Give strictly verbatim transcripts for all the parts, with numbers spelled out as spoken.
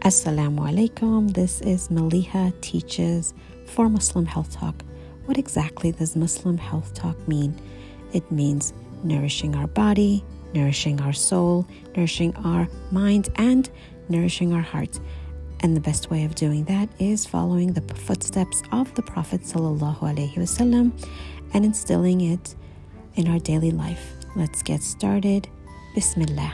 Assalamu alaikum. This is Maliha Teaches for Muslim Health Talk. What exactly does Muslim Health Talk mean? It means nourishing our body, nourishing our soul, nourishing our mind, and nourishing our heart. And the best way of doing that is following the footsteps of the Prophet sallallahu alaihi wasallam and instilling it in our daily life. Let's get started. Bismillah.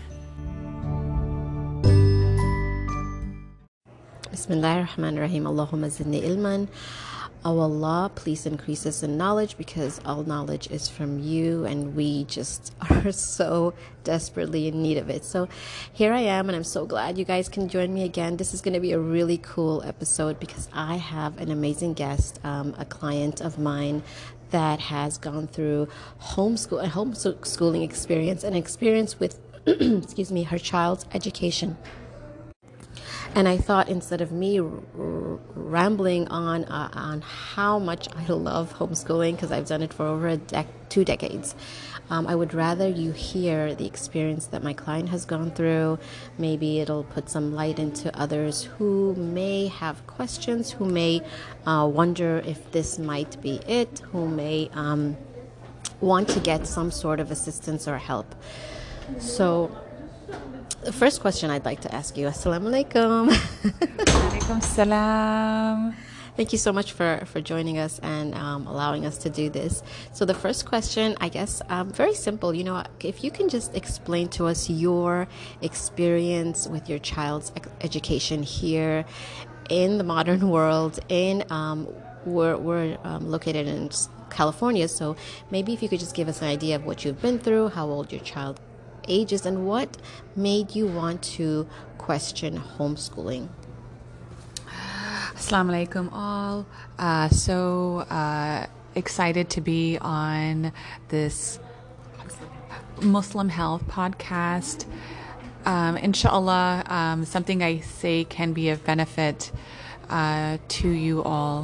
Bismillahir Rahmanir Rahim. Allahumma zidni ilman. Oh Allah, please increase us in knowledge, because all knowledge is from you and we just are so desperately in need of it. So here I am, and I'm so glad you guys can join me again. This is going to be a really cool episode because I have an amazing guest, um, a client of mine that has gone through homeschool, a homeschooling experience, an experience with, excuse me, her child's education. And I thought, instead of me r- r- rambling on uh, on how much I love homeschooling, because I've done it for over a dec- two decades, um, I would rather you hear the experience that my client has gone through. Maybe it'll put some light into others who may have questions, who may uh, wonder if this might be it, who may um, want to get some sort of assistance or help. So the first question I'd like to ask you, Assalamu alaikum. Alaikum salam. Thank you so much for, for joining us and um, allowing us to do this. So the first question, I guess, um, very simple. You know, if you can just explain to us your experience with your child's education here in the modern world. In um, we're, we're um, located in California, so maybe if you could just give us an idea of what you've been through, how old your child ages, and what made you want to question homeschooling. Assalamu alaikum all. Uh, so uh, excited to be on this Muslim Health podcast. Um, inshallah, um, something I say can be of benefit uh, to you all.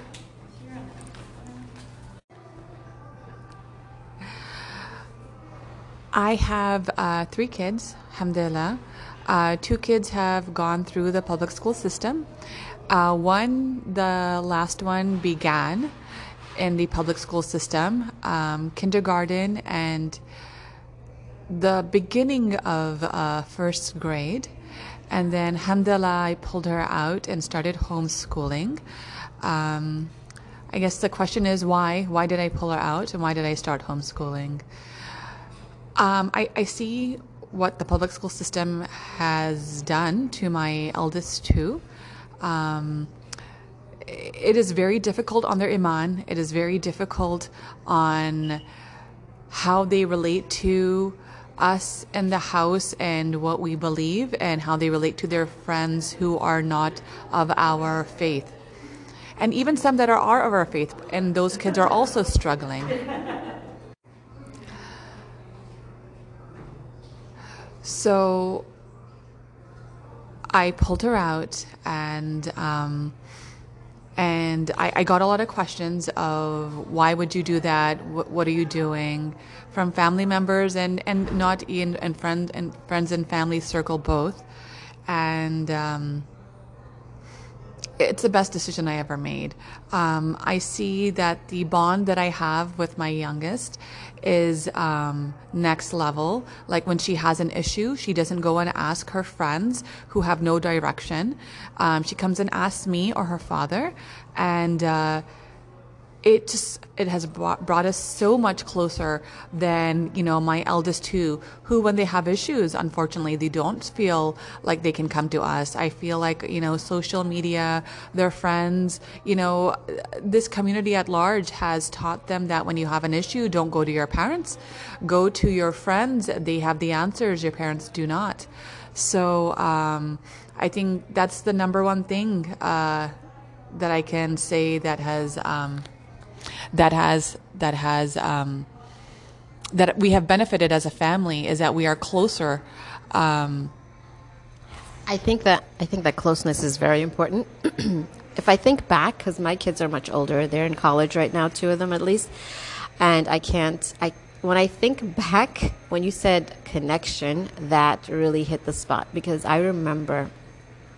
I have uh, three kids, alhamdulillah. Uh, two kids have gone through the public school system. Uh, one, the last one, began in the public school system, um, kindergarten and the beginning of uh, first grade. And then, alhamdulillah, I pulled her out and started homeschooling. Um, I guess the question is why? Why did I pull her out, and why did I start homeschooling? Um, I, I see what the public school system has done to my eldest two. Um, it is very difficult on their iman. It is very difficult on how they relate to us in the house and what we believe, and how they relate to their friends who are not of our faith. And even some that are, are of our faith, and those kids are also struggling. So I pulled her out, and um, and I, I got a lot of questions of why would you do that? What, what are you doing? From family members and, and not in and friend and friends and family circle both, and um, it's the best decision I ever made. Um, I see that the bond that I have with my youngest is um, next level. Like when she has an issue, she doesn't go and ask her friends who have no direction. Um, she comes and asks me or her father, and uh, it just it has brought, brought us so much closer than, you know, my eldest two, who when they have issues, unfortunately, they don't feel like they can come to us. I feel like, you know, social media, their friends, you know, this community at large has taught them that when you have an issue, don't go to your parents, go to your friends. They have the answers, your parents do not. So um, I think that's the number one thing uh, that I can say that has um, that has that has um, that we have benefited as a family, is that we are closer. Um, I think that I think that closeness is very important. If I think back, because my kids are much older, they're in college right now, two of them at least, and I can't. I when I think back, when you said connection, that really hit the spot, because I remember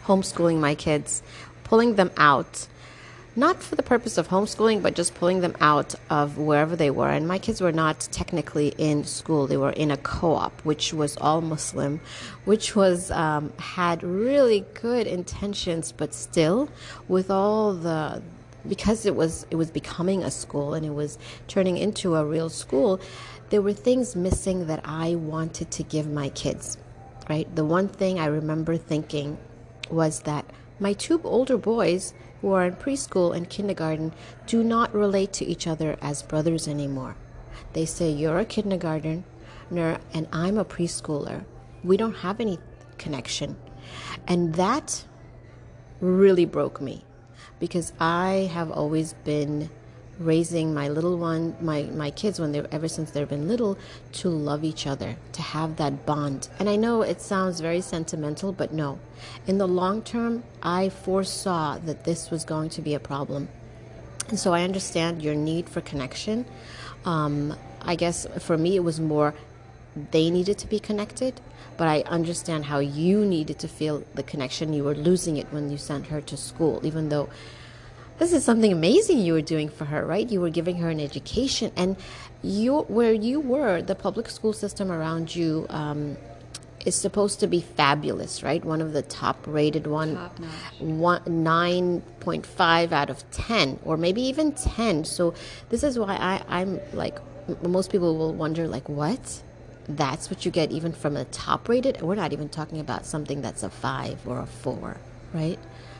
homeschooling my kids, pulling them out, not for the purpose of homeschooling, but just pulling them out of wherever they were. And my kids were not technically in school. They were in a co-op, which was all Muslim, which was um, had really good intentions, but still with all the, because it was it was becoming a school and it was turning into a real school, there were things missing that I wanted to give my kids, right? The one thing I remember thinking was that my two older boys who are in preschool and kindergarten do not relate to each other as brothers anymore. They say, you're a kindergartner and I'm a preschooler. We don't have any connection. And that really broke me, because I have always been raising my little one, my, my kids, when they ever since they've been little, to love each other, to have that bond. And I know it sounds very sentimental, but no. In the long term, I foresaw that this was going to be a problem. And so I understand your need for connection. Um, I guess for me, it was more they needed to be connected, but I understand how you needed to feel the connection. You were losing it when you sent her to school, even though this is something amazing you were doing for her, right? You were giving her an education, and you, where you were, the public school system around you um, is supposed to be fabulous, right? One of the top-rated one, one nine point five out of ten, or maybe even ten. So this is why I, I'm like, most people will wonder, like, what? That's what you get even from a top-rated? We're not even talking about something that's a five or a four, right?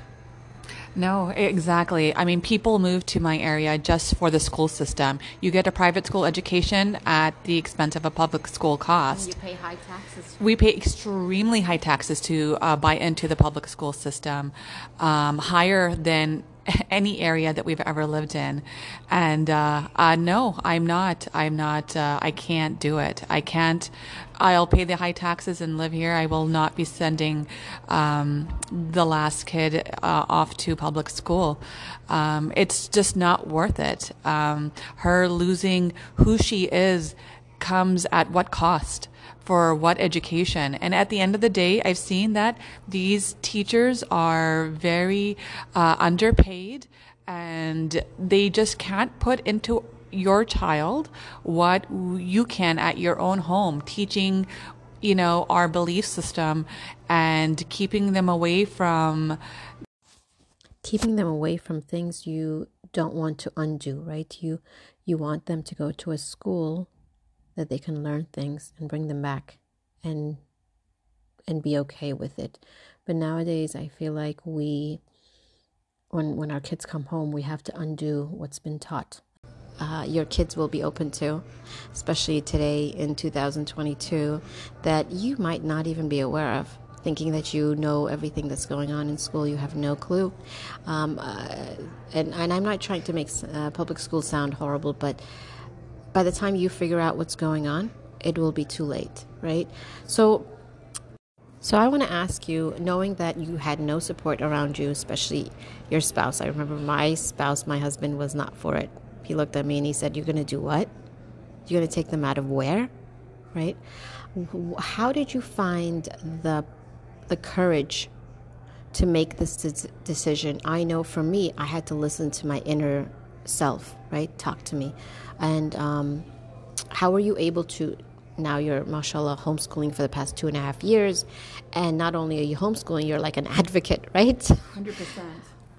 No, exactly. I mean, people move to my area just for the school system. You get a private school education at the expense of a public school cost. And you pay high taxes. We pay extremely high taxes to uh, buy into the public school system, um, higher than any area that we've ever lived in. And uh, uh, no, I'm not. I'm not. Uh, I can't do it. I can't. I'll pay the high taxes and live here. I will not be sending um, the last kid uh, off to public school. Um, it's just not worth it. Um, her losing who she is comes at what cost? For what education? And at the end of the day, I've seen that these teachers are very uh, underpaid, and they just can't put into your child what you can at your own home, teaching, you know, our belief system and keeping them away from keeping them away from things you don't want to undo, right? You you want them to go to a school that they can learn things and bring them back and and be okay with it. But nowadays, I feel like we, when when our kids come home, we have to undo what's been taught. Uh, your kids will be open to, especially today in two thousand twenty-two, that you might not even be aware of. Thinking that you know everything that's going on in school, you have no clue. Um, uh, and, and I'm not trying to make uh, public school sound horrible, but by the time you figure out what's going on, it will be too late, right? So, so I want to ask you, knowing that you had no support around you, especially your spouse. I remember my spouse, my husband, was not for it. He looked at me and he said, "You're going to do what? You're going to take them out of where?" Right? How did you find the the courage to make this de- decision? I know for me, I had to listen to my inner self, right? Talk to me. And um, how were you able to, now you're, mashallah, homeschooling for the past two and a half years, and not only are you homeschooling, you're like an advocate, right? one hundred percent.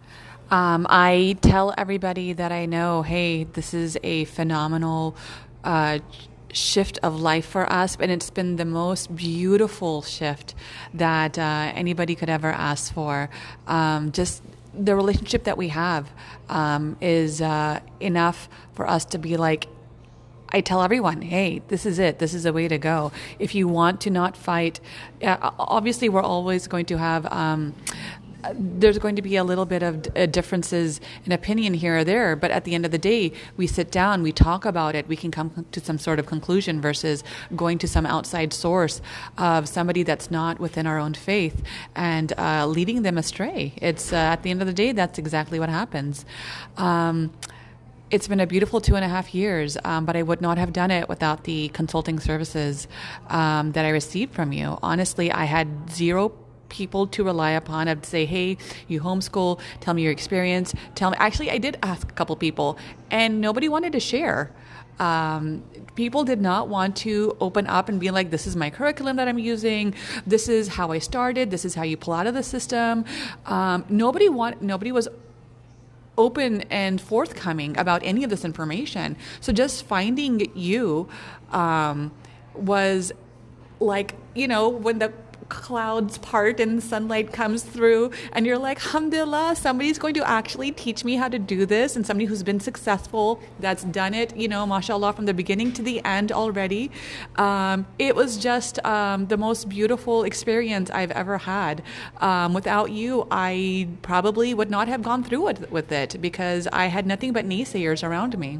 Um, I tell everybody that I know, hey, this is a phenomenal uh, shift of life for us, and it's been the most beautiful shift that uh, anybody could ever ask for. Um, just the relationship that we have um, is uh, enough for us to be like, I tell everyone, hey, this is it. This is the way to go. If you want to not fight, uh, obviously we're always going to have, um, there's going to be a little bit of uh, differences in opinion here or there, but at the end of the day, we sit down, we talk about it, we can come to some sort of conclusion versus going to some outside source of somebody that's not within our own faith and uh, leading them astray. It's uh, at the end of the day, that's exactly what happens. Um, It's been a beautiful two and a half years, um, but I would not have done it without the consulting services um, that I received from you. Honestly, I had zero people to rely upon. I'd say, hey, you homeschool, tell me your experience. Tell me. Actually, I did ask a couple people, and nobody wanted to share. Um, people did not want to open up and be like, this is my curriculum that I'm using. This is how I started. This is how you pull out of the system. Um, nobody want, nobody was open and forthcoming about any of this information. So just finding you, um, was like, you know, when the clouds part and sunlight comes through and you're like, alhamdulillah, somebody's going to actually teach me how to do this, and somebody who's been successful, that's done it, you know, mashallah, from the beginning to the end already. Um, it was just um, the most beautiful experience I've ever had. Um, without you, I probably would not have gone through it with it because I had nothing but naysayers around me.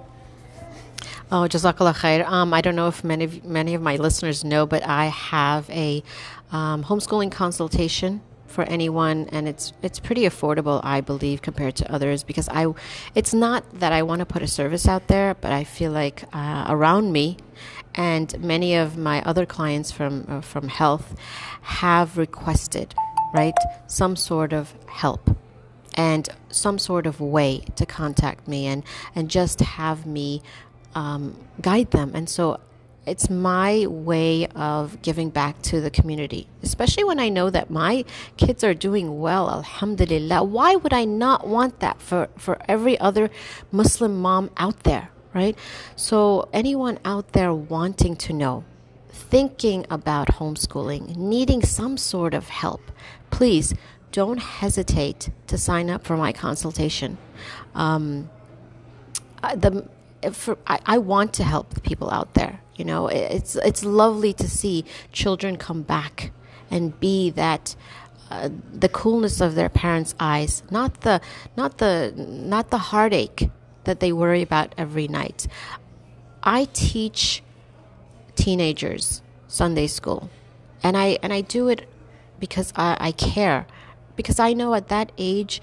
Oh, Jazakallah khair. Um, I don't know if many of, many of my listeners know, but I have a um, homeschooling consultation for anyone, and it's it's pretty affordable, I believe, compared to others, because I, it's not that I want to put a service out there, but I feel like uh, around me, and many of my other clients from uh, from health have requested, right, some sort of help and some sort of way to contact me and and just have me Um, guide them. And so it's my way of giving back to the community, especially when I know that my kids are doing well, alhamdulillah. Why would I not want that for, for every other Muslim mom out there, right? So anyone out there wanting to know, thinking about homeschooling, needing some sort of help, please don't hesitate to sign up for my consultation. Um, the For, I, I want to help the people out there. You know, it's it's lovely to see children come back and be that uh, the coolness of their parents' eyes, not the not the not the heartache that they worry about every night. I teach teenagers Sunday school, and I and I do it because I, I care, because I know at that age,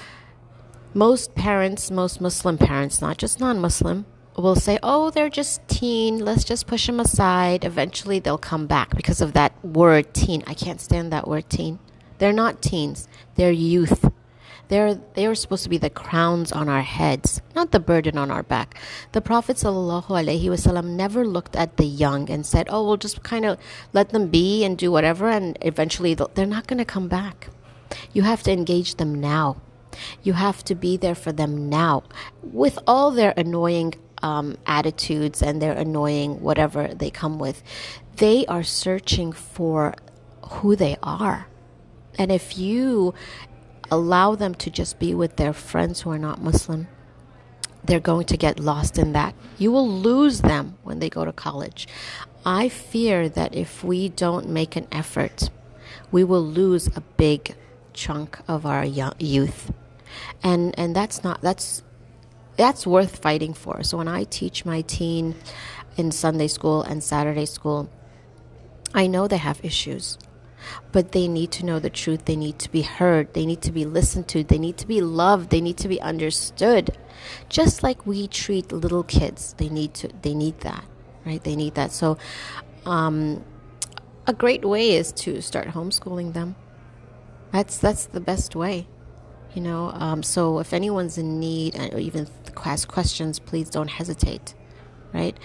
most parents, most Muslim parents, not just non-Muslim, will say, oh, they're just teen, let's just push them aside. Eventually they'll come back because of that word teen. I can't stand that word teen. They're not teens. They're youth. They're, they're supposed to be the crowns on our heads, not the burden on our back. The Prophet sallallahu alaihi wasallam never looked at the young and said, oh, we'll just kind of let them be and do whatever, and eventually they're not going to come back. You have to engage them now. You have to be there for them now, with all their annoying um, attitudes and their annoying whatever they come with. They are searching for who they are. And if you allow them to just be with their friends who are not Muslim, they're going to get lost in that. You will lose them when they go to college. I fear that if we don't make an effort, we will lose a big chunk of our youth. And and that's not that's that's worth fighting for. So when I teach my teen in Sunday school and Saturday school, I know they have issues, but they need to know the truth. They need to be heard. They need to be listened to. They need to be loved. They need to be understood. Just like we treat little kids, they need to. They need that, right? They need that. So, um, a great way is to start homeschooling them. That's that's the best way. You know, um, so if anyone's in need or even has questions, please don't hesitate, right?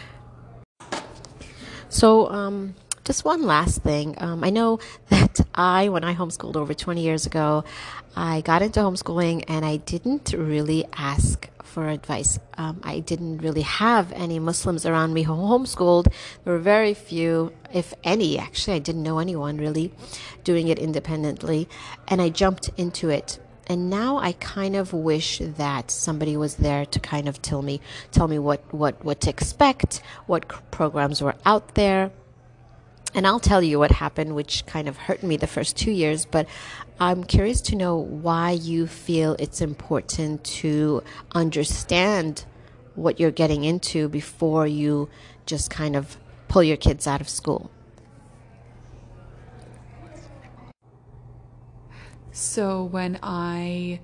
So um, just one last thing. Um, I know that I, when I homeschooled over twenty years ago, I got into homeschooling and I didn't really ask for advice. Um, I didn't really have any Muslims around me who homeschooled. There were very few, if any, actually. I didn't know anyone really doing it independently. And I jumped into it. And now I kind of wish that somebody was there to kind of tell me, tell me what, what, what to expect, what programs were out there. And I'll tell you what happened, which kind of hurt me the first two years. But I'm curious to know why you feel it's important to understand what you're getting into before you just kind of pull your kids out of school. So when I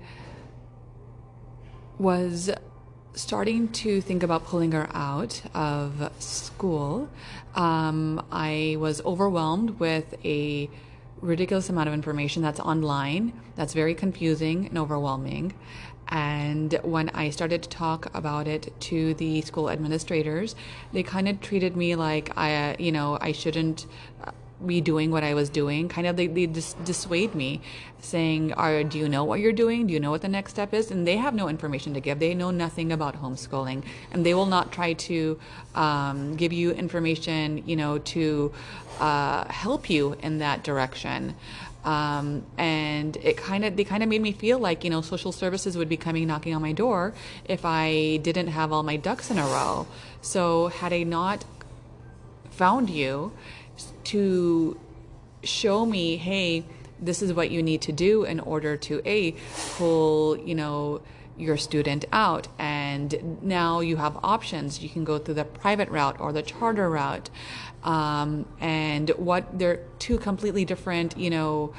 was starting to think about pulling her out of school, um, I was overwhelmed with a ridiculous amount of information that's online that's very confusing and overwhelming. And when I started to talk about it to the school administrators, they kind of treated me like I, you know, I shouldn't be doing what I was doing. Kind of, they, they just dissuade me, saying, "Are do you know what you're doing? Do you know what the next step is?" And they have no information to give. They know nothing about homeschooling, and they will not try to um, give you information, you know, to uh, help you in that direction. Um, and it kind of, they kind of made me feel like, you know, social services would be coming knocking on my door if I didn't have all my ducks in a row. So had I not found you to show me, hey, this is what you need to do in order to a pull, you know, your student out, and now you have options. You can go through the private route or the charter route, um, and what they're two completely different, you know,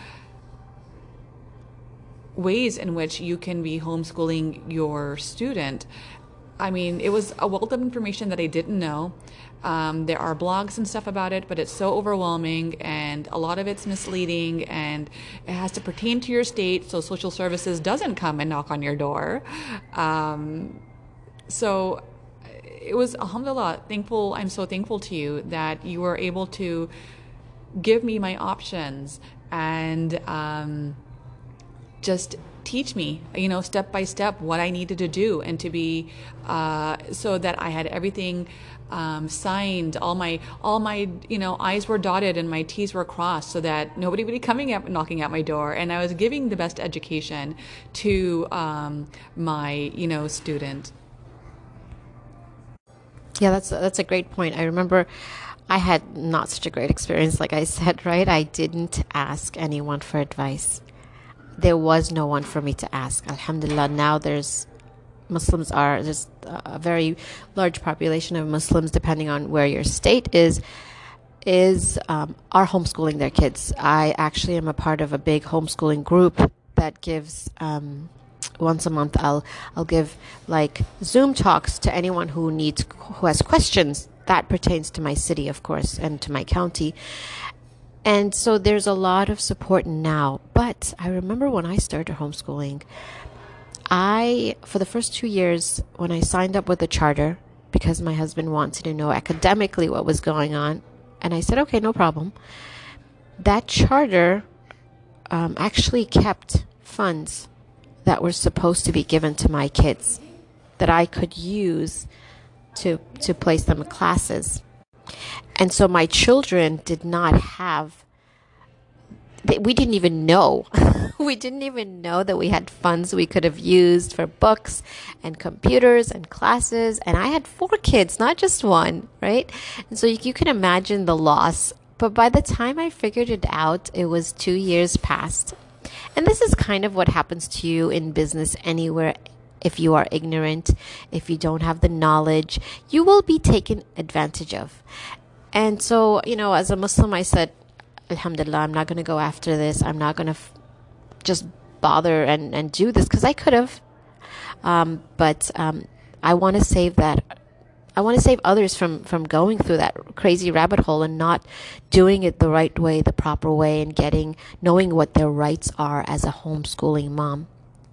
ways in which you can be homeschooling your student. I mean, it was a wealth of information that I didn't know. Um, there are blogs and stuff about it, but it's so overwhelming, and a lot of it's misleading, and it has to pertain to your state, so social services doesn't come and knock on your door. Um, so it was, alhamdulillah, thankful. I'm so thankful to you that you were able to give me my options and um, just teach me, you know, step by step what I needed to do, and to be uh, so that I had everything um, signed, all my all my you know I's were dotted and my T's were crossed, so that nobody would be coming up knocking at my door, and I was giving the best education to um, my you know student. Yeah, that's that's a great point. I remember I had not such a great experience, like I said, right? I didn't ask anyone for advice. There was no one for me to ask. Alhamdulillah, now there's Muslims are, there's a very large population of Muslims, depending on where your state is, is um, are homeschooling their kids. I actually am a part of a big homeschooling group that gives um, once a month. I'll I'll give like Zoom talks to anyone who needs who has questions that pertains to my city, of course, and to my county. And so there's a lot of support now. But I remember when I started homeschooling, I, for the first two years, when I signed up with the charter, because my husband wanted to know academically what was going on, and I said, okay, no problem. That charter um, actually kept funds that were supposed to be given to my kids that I could use to to place them in classes. And so my children did not have, they, we didn't even know. we didn't even know that we had funds we could have used for books and computers and classes. And I had four kids, not just one, right? And so you, you can imagine the loss. But by the time I figured it out, it was two years past. And this is kind of what happens to you in business anywhere. If you are ignorant, if you don't have the knowledge, you will be taken advantage of. And so, you know, as a Muslim, I said, Alhamdulillah, I'm not going to go after this. I'm not going to f- just bother and, and do this, because I could have. Um, but um, I want to save that. I want to save others from, from going through that crazy rabbit hole and not doing it the right way, the proper way, and getting, knowing what their rights are as a homeschooling mom.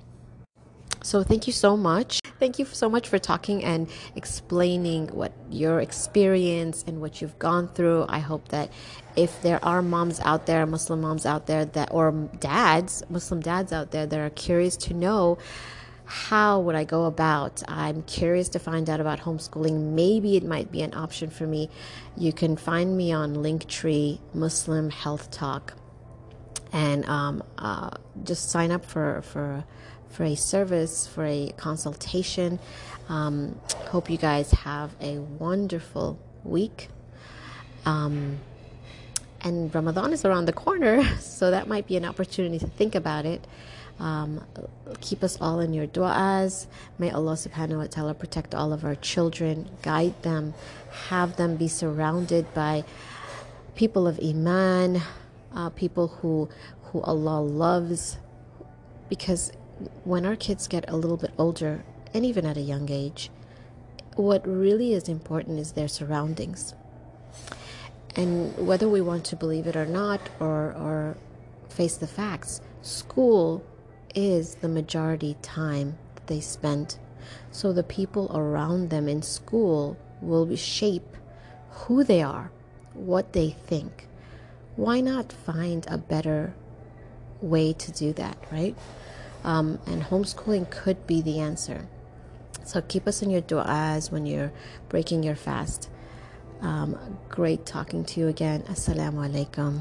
So thank you so much. Thank you so much for talking and explaining what your experience and what you've gone through. I hope that if there are moms out there, Muslim moms out there, that or dads, Muslim dads out there that are curious to know, how would I go about? I'm curious to find out about homeschooling. Maybe it might be an option for me. You can find me on Linktree, Muslim Health Talk, and um, uh, just sign up for for. for a service, for a consultation. Um, hope you guys have a wonderful week. Um, and Ramadan is around the corner, so that might be an opportunity to think about it. Um, keep us all in your du'as. May Allah subhanahu wa ta'ala protect all of our children, guide them, have them be surrounded by people of Iman, uh, people who, who Allah loves, because when our kids get a little bit older, and even at a young age, what really is important is their surroundings. And whether we want to believe it or not, or or face the facts. School is the majority time that they spend. So the people around them in school will shape who they are, what they think. Why not find a better way to do that, right? Um, and homeschooling could be the answer. So keep us in your du'as when you're breaking your fast. Um, great talking to you again. Assalamu alaikum.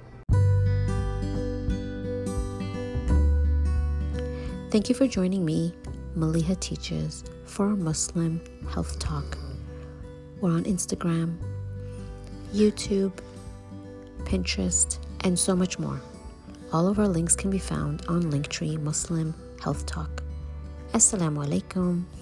Thank you for joining me, Maliha Teaches, for Muslim Health Talk. We're on Instagram, YouTube, Pinterest, and so much more. All of our links can be found on Linktree Muslim Health Talk. Assalamu alaikum.